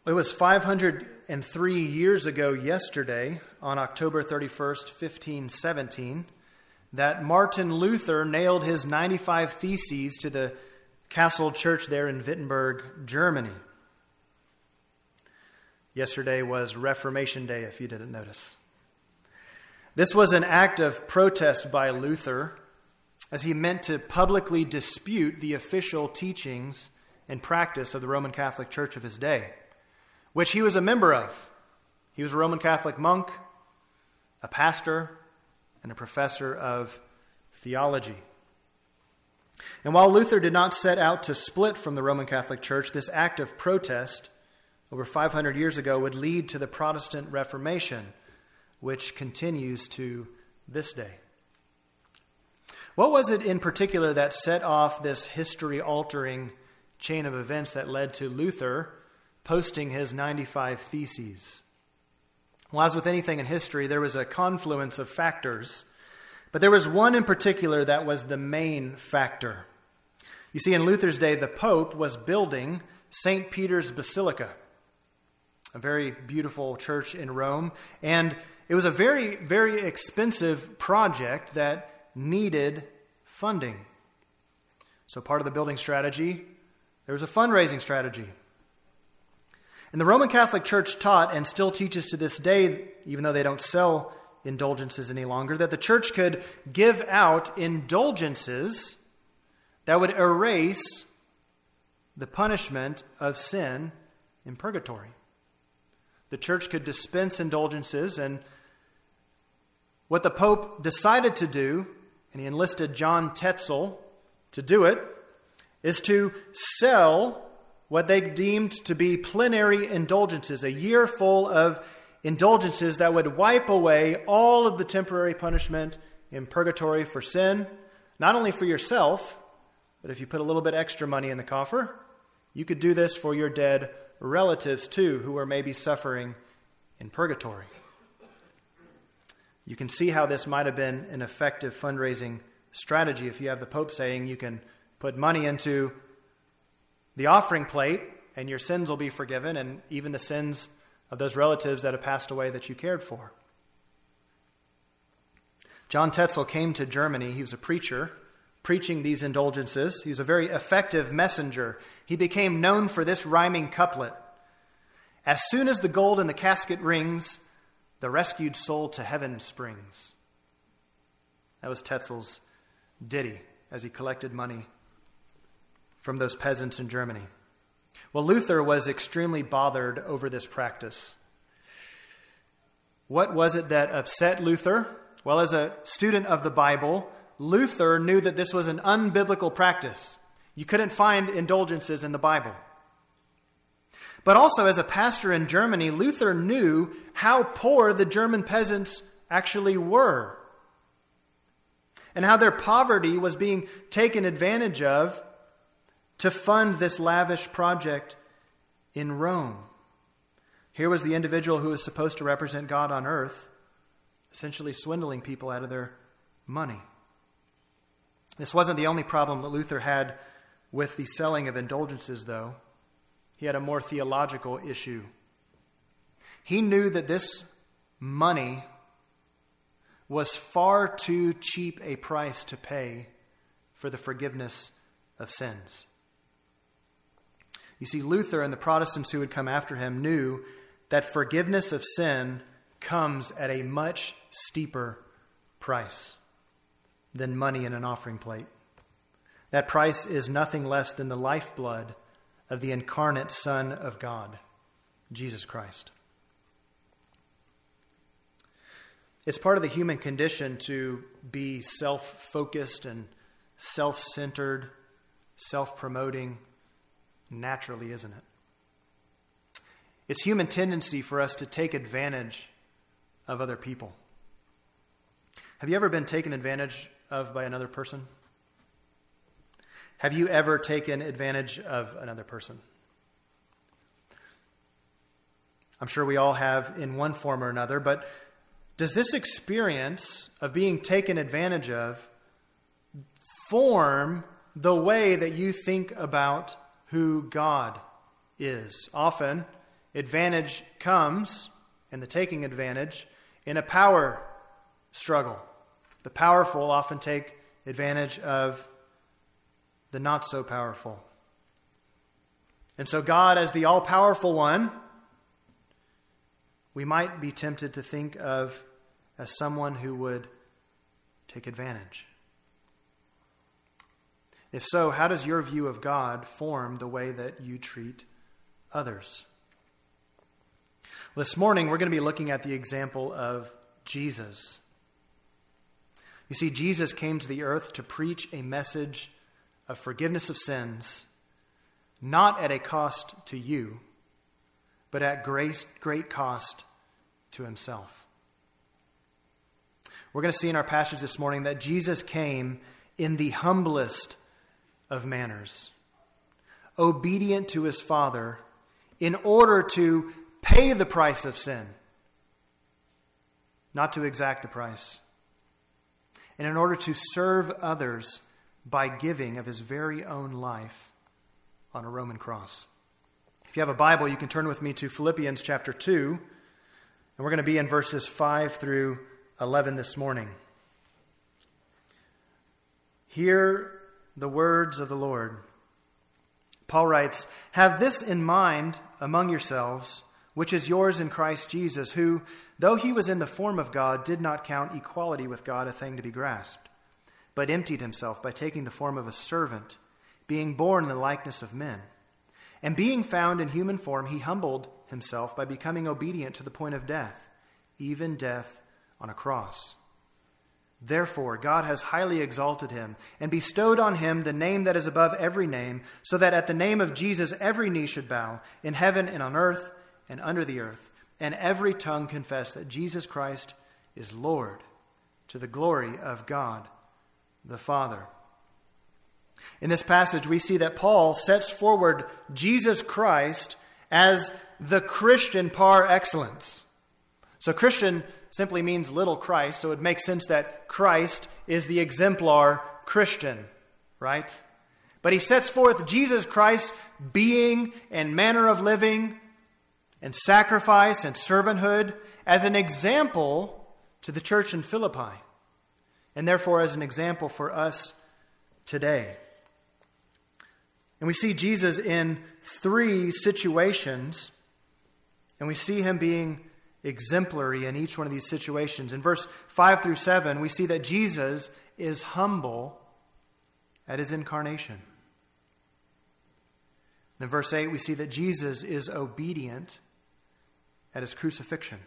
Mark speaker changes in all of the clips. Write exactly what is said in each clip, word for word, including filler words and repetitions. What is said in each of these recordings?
Speaker 1: It was five hundred three years ago yesterday, on October thirty-first, fifteen seventeen, that Martin Luther nailed his ninety-five Theses to the Castle Church there in Wittenberg, Germany. Yesterday was Reformation Day, if you didn't notice. This was an act of protest by Luther, as he meant to publicly dispute the official teachings and practice of the Roman Catholic Church of his day, which he was a member of. He was a Roman Catholic monk, a pastor, and a professor of theology. And while Luther did not set out to split from the Roman Catholic Church, this act of protest over five hundred years ago would lead to the Protestant Reformation, which continues to this day. What was it in particular that set off this history-altering chain of events that led to Luther posting his ninety-five Theses? Well, as with anything in history, there was a confluence of factors, but there was one in particular that was the main factor. You see, in Luther's day, the Pope was building Saint Peter's Basilica, a very beautiful church in Rome, and it was a very, very expensive project that needed funding. So part of the building strategy, there was a fundraising strategy. And the Roman Catholic Church taught, and still teaches to this day, even though they don't sell indulgences any longer, that the church could give out indulgences that would erase the punishment of sin in purgatory. The church could dispense indulgences, and what the Pope decided to do, and he enlisted John Tetzel to do it, is to sell what they deemed to be plenary indulgences, a year full of indulgences that would wipe away all of the temporary punishment in purgatory for sin, not only for yourself, but if you put a little bit extra money in the coffer, you could do this for your dead relatives too, who are maybe suffering in purgatory. You can see how this might have been an effective fundraising strategy if you have the Pope saying you can put money into the offering plate and your sins will be forgiven, and even the sins of those relatives that have passed away that you cared for. John Tetzel came to Germany. He was a preacher, preaching these indulgences. He was a very effective messenger. He became known for this rhyming couplet: "As soon as the gold in the casket rings, the rescued soul to heaven springs." That was Tetzel's ditty as he collected money from those peasants in Germany. Well, Luther was extremely bothered over this practice. What was it that upset Luther? Well, as a student of the Bible, Luther knew that this was an unbiblical practice. You couldn't find indulgences in the Bible. But also, as a pastor in Germany, Luther knew how poor the German peasants actually were, and how their poverty was being taken advantage of to fund this lavish project in Rome. Here was the individual who was supposed to represent God on earth, essentially swindling people out of their money. This wasn't the only problem that Luther had with the selling of indulgences, though. He had a more theological issue. He knew that this money was far too cheap a price to pay for the forgiveness of sins. You see, Luther and the Protestants who would come after him knew that forgiveness of sin comes at a much steeper price than money in an offering plate. That price is nothing less than the lifeblood of the incarnate Son of God, Jesus Christ. It's part of the human condition to be self-focused and self-centered, self-promoting, naturally, isn't it? It's human tendency for us to take advantage of other people. Have you ever been taken advantage of by another person? Have you ever taken advantage of another person? I'm sure we all have in one form or another, but does this experience of being taken advantage of form the way that you think about who God is? Often, advantage comes, and the taking advantage, in a power struggle. The powerful often take advantage of the not so powerful. And so God, as the all-powerful one, we might be tempted to think of as someone who would take advantage. If so, how does your view of God form the way that you treat others? This morning, we're going to be looking at the example of Jesus. You see, Jesus came to the earth to preach a message of forgiveness of sins, not at a cost to you, but at great, great cost to himself. We're going to see in our passage this morning that Jesus came in the humblest of manners, obedient to his Father, in order to pay the price of sin, not to exact the price, and in order to serve others by giving of his very own life on a Roman cross. If you have a Bible, you can turn with me to Philippians chapter two, and we're going to be in verses five through eleven this morning. Hear the words of the Lord. Paul writes, "Have this in mind among yourselves, which is yours in Christ Jesus, who, though he was in the form of God, did not count equality with God a thing to be grasped, but emptied himself by taking the form of a servant, being born in the likeness of men. And being found in human form, he humbled himself by becoming obedient to the point of death, even death on a cross. Therefore, God has highly exalted him and bestowed on him the name that is above every name, so that at the name of Jesus every knee should bow, in heaven and on earth and under the earth, and every tongue confess that Jesus Christ is Lord, to the glory of God the Father." In this passage, we see that Paul sets forward Jesus Christ as the Christian par excellence. So Christian simply means little Christ, so it makes sense that Christ is the exemplar Christian, right? But he sets forth Jesus Christ's being and manner of living and sacrifice and servanthood as an example to the church in Philippi, and therefore as an example for us today. And we see Jesus in three situations, and we see him being exemplary in each one of these situations. In verse five through seven, we see that Jesus is humble at his incarnation. And in verse eight, we see that Jesus is obedient at his crucifixion.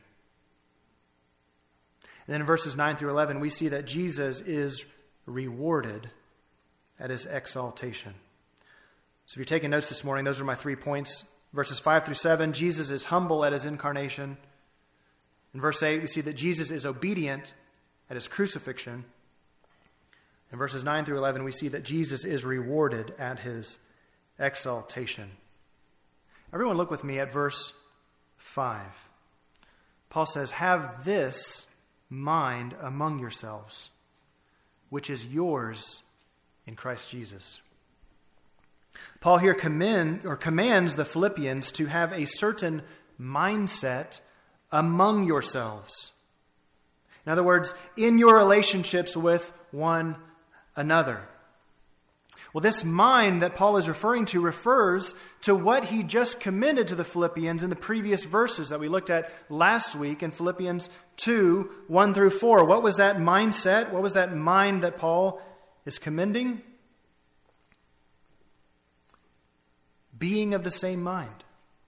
Speaker 1: And then in verses nine through eleven, we see that Jesus is rewarded at his exaltation. So if you're taking notes this morning, those are my three points. Verses five through seven, Jesus is humble at his incarnation. In verse eight, we see that Jesus is obedient at his crucifixion. In verses nine through eleven, we see that Jesus is rewarded at his exaltation. Everyone look with me at verse five. Paul says, "Have this mind among yourselves, which is yours in Christ Jesus." Paul here commend, or commands the Philippians to have a certain mindset among yourselves. In other words, in your relationships with one another. Well, this mind that Paul is referring to refers to what he just commended to the Philippians in the previous verses that we looked at last week in Philippians two, one through four. What was that mindset? What was that mind that Paul is commending? Being of the same mind.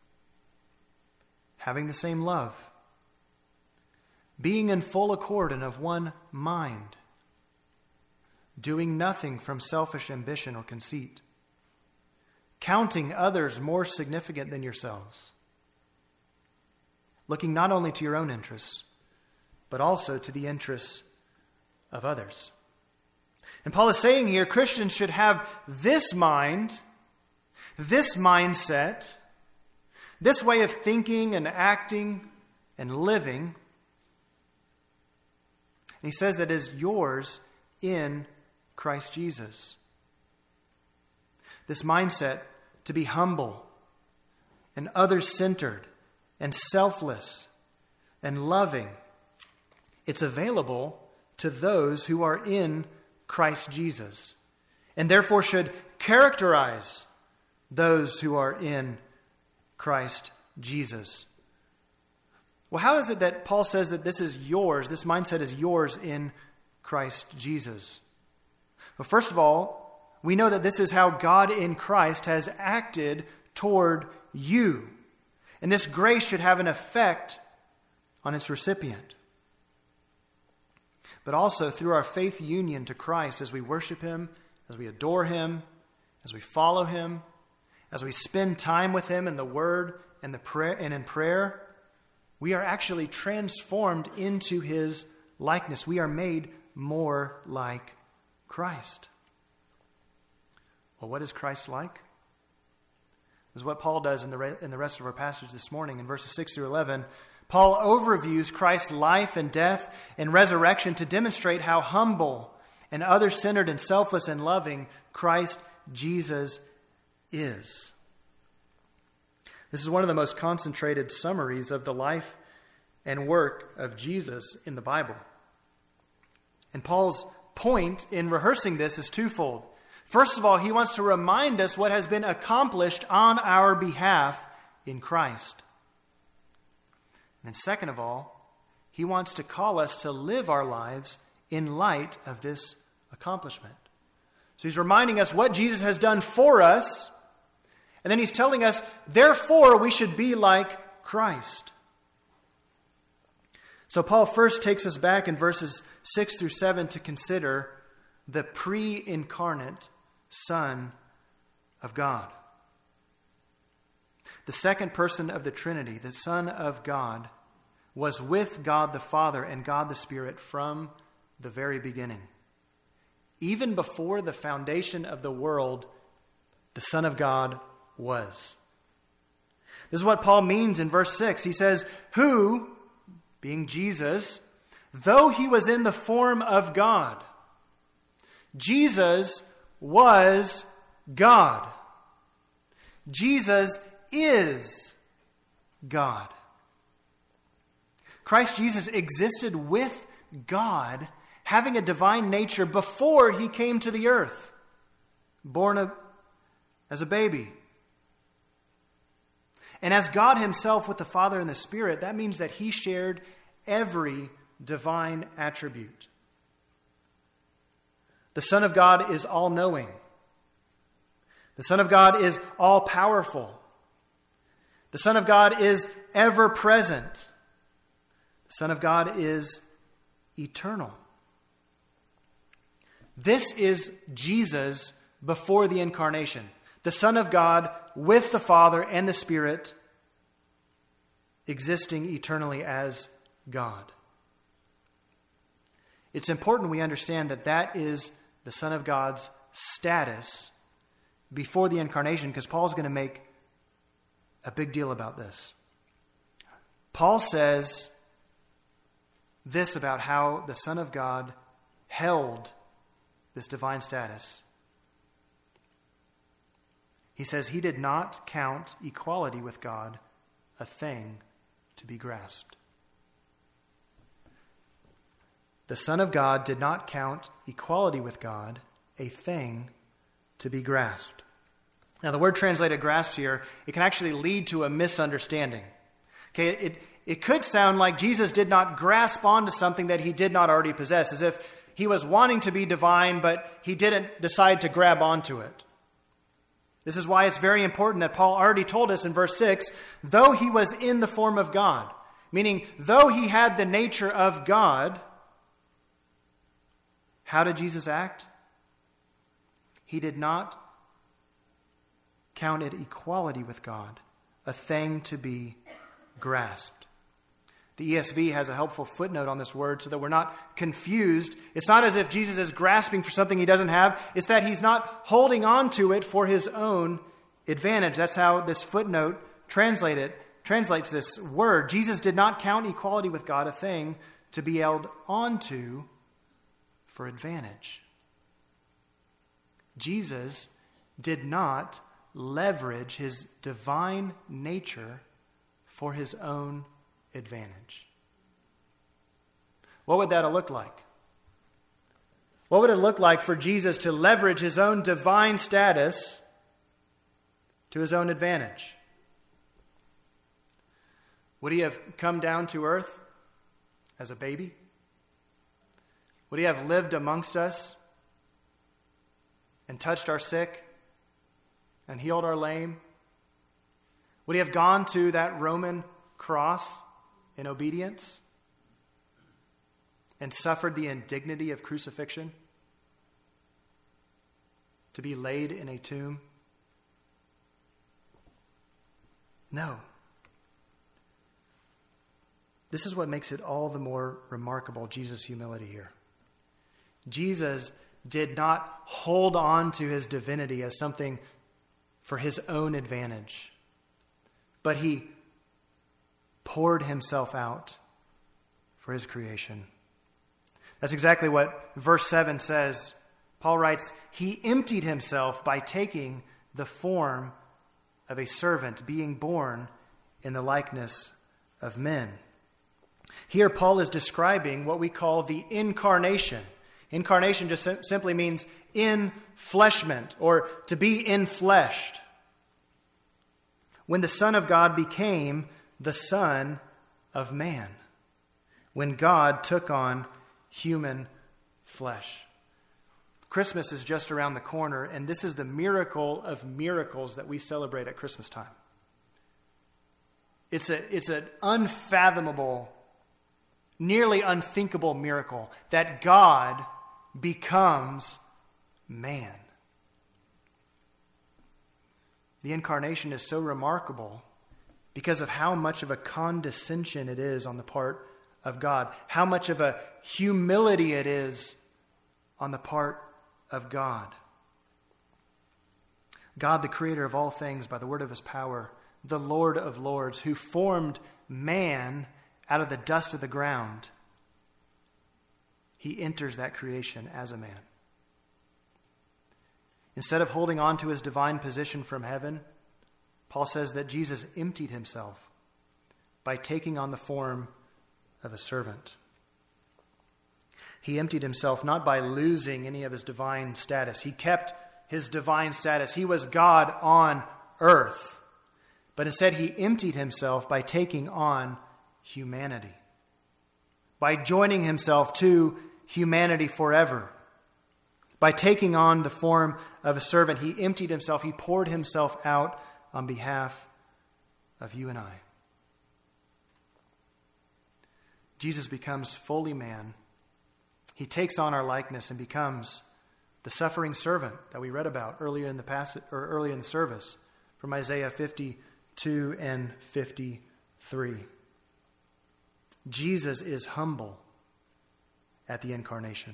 Speaker 1: Having the same love. Being in full accord and of one mind. Doing nothing from selfish ambition or conceit. Counting others more significant than yourselves. Looking not only to your own interests, but also to the interests of others. And Paul is saying here, Christians should have this mind, this mindset, this way of thinking and acting and living. And he says that is yours in Christ Jesus. This mindset to be humble and others-centered, and selfless and loving. It's available to those who are in Christ Jesus, and therefore should characterize those who are in Christ Jesus. Well, how is it that Paul says that this is yours, this mindset is yours in Christ Jesus? Well, first of all, we know that this is how God in Christ has acted toward you. And this grace should have an effect on its recipient. But also through our faith union to Christ, as we worship Him, as we adore Him, as we follow Him, as we spend time with Him in the Word and the prayer and in prayer, we are actually transformed into His likeness. We are made more like Christ. Well, what is Christ like? This is what Paul does in the, re- in the rest of our passage this morning. In verses six through eleven, Paul overviews Christ's life and death and resurrection to demonstrate how humble and other-centered and selfless and loving Christ Jesus is. This is one of the most concentrated summaries of the life and work of Jesus in the Bible. And Paul's point in rehearsing this is twofold. First of all, he wants to remind us what has been accomplished on our behalf in Christ. And second of all, he wants to call us to live our lives in light of this accomplishment. So he's reminding us what Jesus has done for us, and then he's telling us, therefore, we should be like Christ. So Paul first takes us back in verses six through seven to consider the pre-incarnate Son of God. The second person of the Trinity, the Son of God, was with God the Father and God the Spirit from the very beginning. Even before the foundation of the world, the Son of God was. This is what Paul means in verse six. He says, who, being Jesus, though he was in the form of God, Jesus was God. Jesus is God. Christ Jesus existed with God, having a divine nature before he came to the earth, born a, as a baby. And as God himself with the Father and the Spirit, that means that he shared every divine attribute. The Son of God is all-knowing. The Son of God is all-powerful. The Son of God is ever-present. The Son of God is eternal. This is Jesus before the incarnation. The Son of God with the Father and the Spirit, existing eternally as God. It's important we understand that that is the Son of God's status before the incarnation, because Paul's going to make a big deal about this. Paul says this about how the Son of God held this divine status. He says he did not count equality with God a thing to be grasped. The Son of God did not count equality with God a thing to be grasped. Now, the word translated grasps here, it can actually lead to a misunderstanding. Okay, it, it could sound like Jesus did not grasp onto something that he did not already possess, as if he was wanting to be divine, but he didn't decide to grab onto it. This is why it's very important that Paul already told us in verse six, though he was in the form of God, meaning though he had the nature of God, how did Jesus act? He did not count it equality with God a thing to be grasped. The E S V has a helpful footnote on this word so that we're not confused. It's not as if Jesus is grasping for something he doesn't have. It's that he's not holding on to it for his own advantage. That's how this footnote translated, translates this word. Jesus did not count equality with God a thing to be held onto for advantage. Jesus did not leverage his divine nature for his own advantage. What would that have looked like? What would it look like for Jesus to leverage his own divine status to his own advantage? Would he have come down to earth as a baby? Would he have lived amongst us and touched our sick and healed our lame? Would he have gone to that Roman cross in obedience and suffered the indignity of crucifixion to be laid in a tomb? No. This is what makes it all the more remarkable, Jesus' humility here. Jesus did not hold on to his divinity as something for his own advantage, but he poured himself out for his creation. That's exactly what verse seven says. Paul writes, he emptied himself by taking the form of a servant, being born in the likeness of men. Here, Paul is describing what we call the incarnation. Incarnation just sim- simply means infleshment, or to be infleshed. When the Son of God became the Son of Man. When God took on human flesh. Christmas is just around the corner, and this is the miracle of miracles that we celebrate at Christmas time. It's a, it's an unfathomable, nearly unthinkable miracle that God becomes man. The incarnation is so remarkable because of how much of a condescension it is on the part of God, how much of a humility it is on the part of God. God, the creator of all things by the word of his power, the Lord of lords, who formed man out of the dust of the ground, he enters that creation as a man. Instead of holding on to his divine position from heaven, Paul says that Jesus emptied himself by taking on the form of a servant. He emptied himself not by losing any of his divine status. He kept his divine status. He was God on earth. But instead he emptied himself by taking on humanity, by joining himself to humanity forever. By taking on the form of a servant, he emptied himself. He poured himself out on behalf of you and I. Jesus becomes fully man. He takes on our likeness and becomes the suffering servant that we read about earlier in the passage, or earlier in the service from Isaiah fifty-two and fifty-three. Jesus is humble at the incarnation.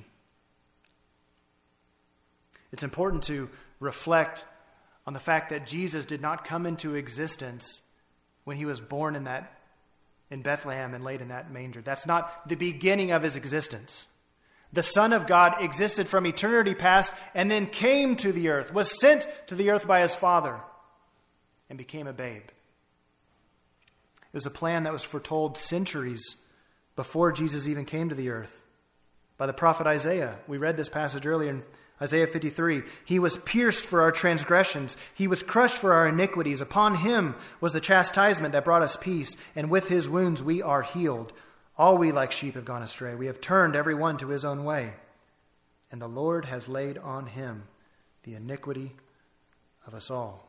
Speaker 1: It's important to reflect on the fact that Jesus did not come into existence when he was born in that in Bethlehem and laid in that manger. That's not the beginning of his existence. The Son of God existed from eternity past and then came to the earth, was sent to the earth by his Father, and became a babe. It was a plan that was foretold centuries before Jesus even came to the earth by the prophet Isaiah. We read this passage earlier in Isaiah fifty-three. He was pierced for our transgressions. He was crushed for our iniquities. Upon him was the chastisement that brought us peace, and with his wounds we are healed. All we like sheep have gone astray. We have turned every one to his own way. And the Lord has laid on him the iniquity of us all.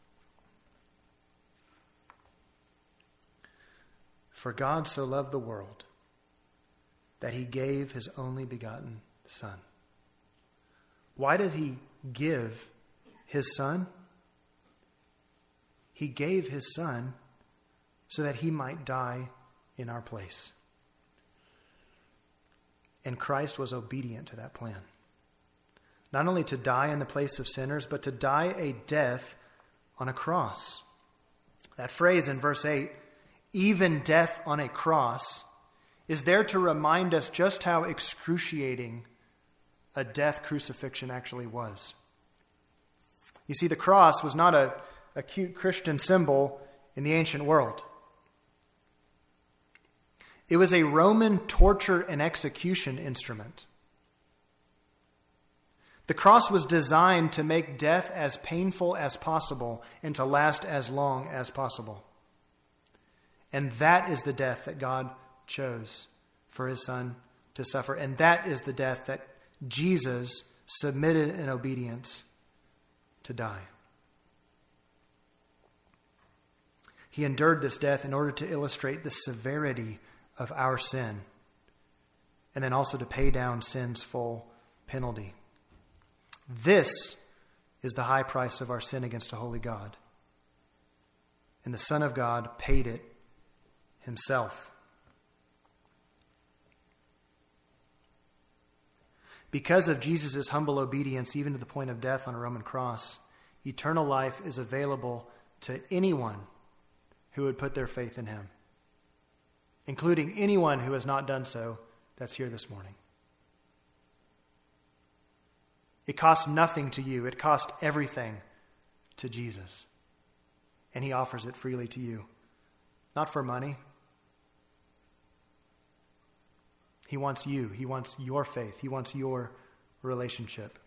Speaker 1: For God so loved the world that he gave his only begotten Son. Why does he give his Son? He gave his Son so that he might die in our place. And Christ was obedient to that plan. Not only to die in the place of sinners, but to die a death on a cross. That phrase in verse eight, even death on a cross, is there to remind us just how excruciating a death crucifixion actually was. You see, the cross was not a, a cute Christian symbol in the ancient world. It was a Roman torture and execution instrument. The cross was designed to make death as painful as possible and to last as long as possible. And that is the death that God chose for his Son to suffer. And that is the death that Jesus submitted in obedience to die. He endured this death in order to illustrate the severity of our sin, and then also to pay down sin's full penalty. This is the high price of our sin against a holy God. And the Son of God paid it himself. Because of Jesus' humble obedience, even to the point of death on a Roman cross, eternal life is available to anyone who would put their faith in him, including anyone who has not done so that's here this morning. It costs nothing to you. It costs everything to Jesus. And he offers it freely to you. Not for money. He wants you. He wants your faith. He wants your relationship.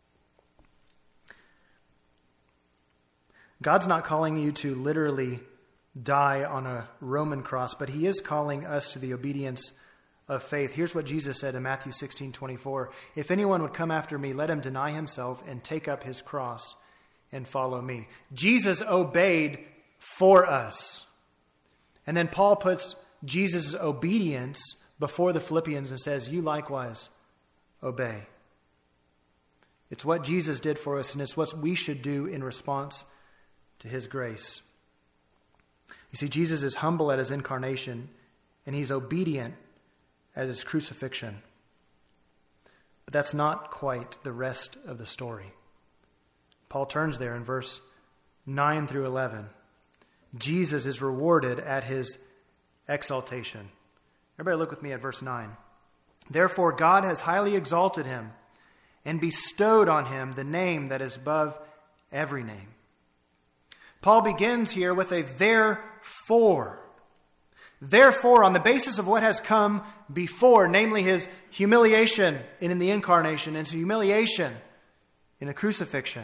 Speaker 1: God's not calling you to literally die on a Roman cross, but he is calling us to the obedience of faith. Here's what Jesus said in Matthew sixteen twenty-four. If anyone would come after me, let him deny himself and take up his cross and follow me. Jesus obeyed for us. And then Paul puts Jesus' obedience before the Philippians and says, you likewise obey. It's what Jesus did for us, and it's what we should do in response to his grace. You see, Jesus is humble at his incarnation, and he's obedient at his crucifixion. But that's not quite the rest of the story. Paul turns there in verse nine through eleven. Jesus is rewarded at his exaltation. Everybody look with me at verse nine. Therefore God has highly exalted him and bestowed on him the name that is above every name. Paul begins here with a therefore. Therefore, on the basis of what has come before, namely his humiliation in the incarnation and his humiliation in the crucifixion.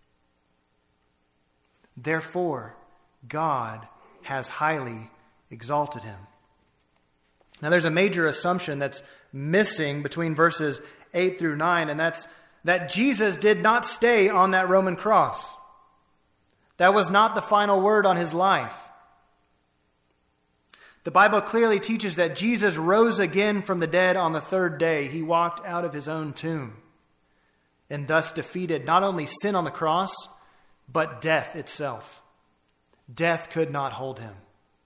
Speaker 1: Therefore, God has highly exalted him. Now, there's a major assumption that's missing between verses eight through nine, and that's that Jesus did not stay on that Roman cross. That was not the final word on his life. The Bible clearly teaches that Jesus rose again from the dead on the third day. He walked out of his own tomb and thus defeated not only sin on the cross, but death itself. Death could not hold him.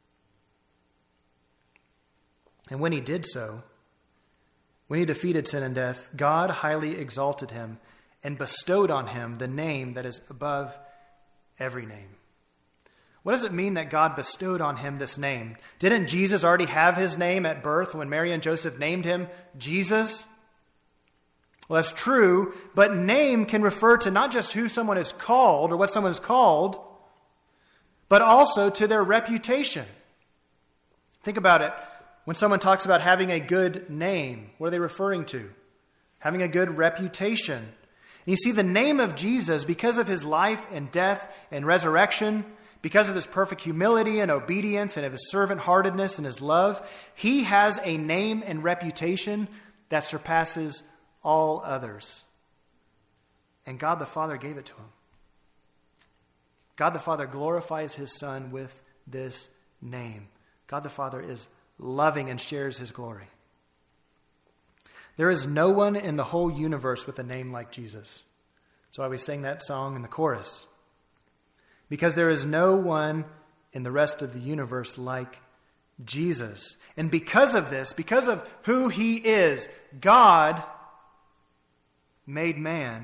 Speaker 1: And when he did so, when he defeated sin and death, God highly exalted him and bestowed on him the name that is above every name. What does it mean that God bestowed on him this name? Didn't Jesus already have his name at birth when Mary and Joseph named him Jesus? Well, that's true, but name can refer to not just who someone is called or what someone is called, but also to their reputation. Think about it. When someone talks about having a good name, what are they referring to? Having a good reputation. And you see, the name of Jesus, because of his life and death and resurrection, because of his perfect humility and obedience and of his servant-heartedness and his love, he has a name and reputation that surpasses all others. And God the Father gave it to him. God the Father glorifies his Son with this name. God the Father is loving and shares his glory. There is no one in the whole universe with a name like Jesus. That's why we sing that song in the chorus. Because there is no one in the rest of the universe like Jesus. And because of this, because of who he is, God made man.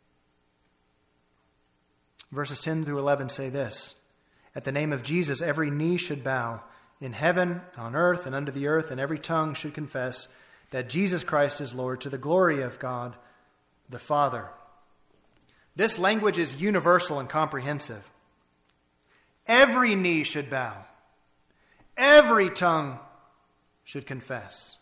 Speaker 1: Verses ten through eleven say this: at the name of Jesus, every knee should bow in heaven, on earth, and under the earth, and every tongue should confess that Jesus Christ is Lord, to the glory of God the Father. This language is universal and comprehensive. Every knee should bow. Every tongue should confess.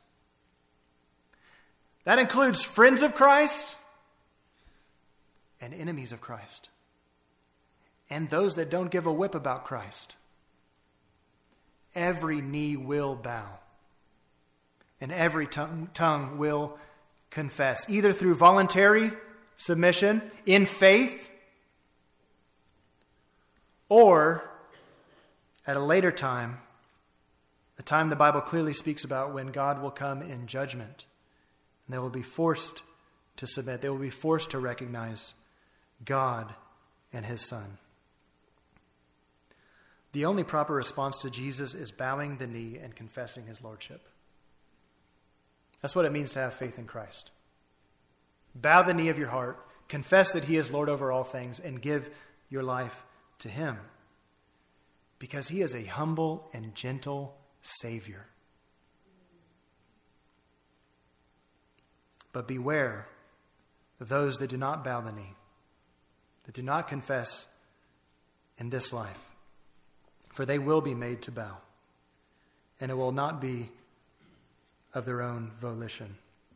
Speaker 1: That includes friends of Christ and enemies of Christ, and those that don't give a whip about Christ. Every knee will bow, and every tongue, tongue will confess, either through voluntary submission in faith, or at a later time, a time the Bible clearly speaks about when God will come in judgment, and they will be forced to submit. They will be forced to recognize God and his Son. The only proper response to Jesus is bowing the knee and confessing his lordship. That's what it means to have faith in Christ. Bow the knee of your heart, confess that he is Lord over all things, and give your life to him, because he is a humble and gentle Savior. But beware of those that do not bow the knee, that do not confess in this life, for they will be made to bow, and it will not be of their own volition.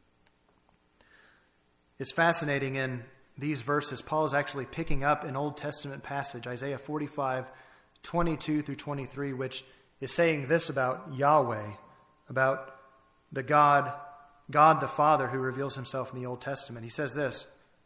Speaker 1: It's fascinating, in these verses, Paul is actually picking up an Old Testament passage, Isaiah forty-five, twenty-two through twenty-three, which is saying this about Yahweh, about the God, God the Father who reveals himself in the Old Testament. He says this: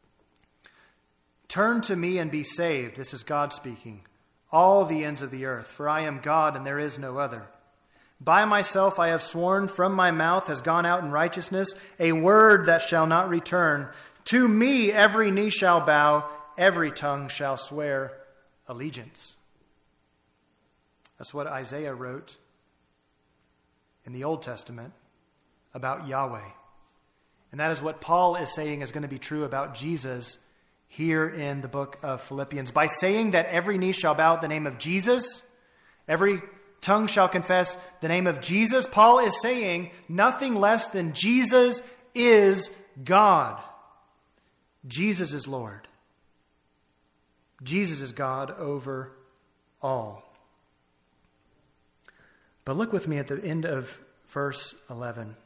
Speaker 1: "Turn to me and be saved." This is God speaking. "All the ends of the earth, for I am God and there is no other. By myself I have sworn, from my mouth has gone out in righteousness a word that shall not return. To me every knee shall bow, every tongue shall swear allegiance." That's what Isaiah wrote in the Old Testament about Yahweh. And that is what Paul is saying is going to be true about Jesus here in the book of Philippians. By saying that every knee shall bow at the name of Jesus, every tongue shall confess the name of Jesus, Paul is saying nothing less than Jesus is God. Jesus is Lord. Jesus is God over all. But look with me at the end of verse eleven.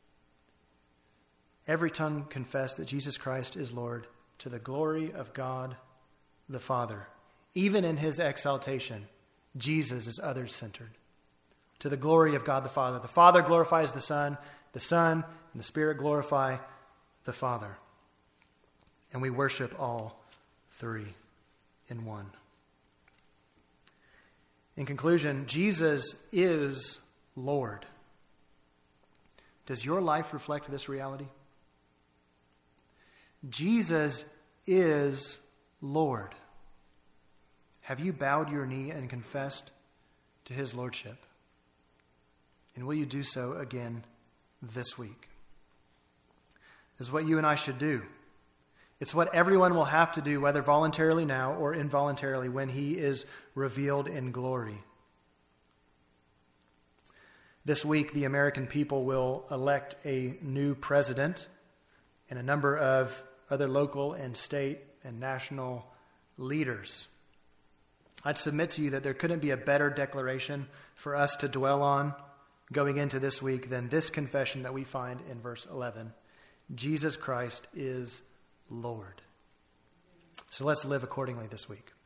Speaker 1: Every tongue confess that Jesus Christ is Lord, to the glory of God the Father. Even in his exaltation, Jesus is others-centered. To the glory of God the Father. The Father glorifies the Son. The Son and the Spirit glorify the Father. And we worship all three in one. In conclusion, Jesus is Lord. Does your life reflect this reality? Jesus is Lord. Have you bowed your knee and confessed to his lordship? And will you do so again this week? This is what you and I should do. It's what everyone will have to do, whether voluntarily now or involuntarily, when he is revealed in glory. This week, the American people will elect a new president, and a number of other local and state and national leaders. I'd submit to you that there couldn't be a better declaration for us to dwell on going into this week than this confession that we find in verse eleven. Jesus Christ is Lord. So let's live accordingly this week.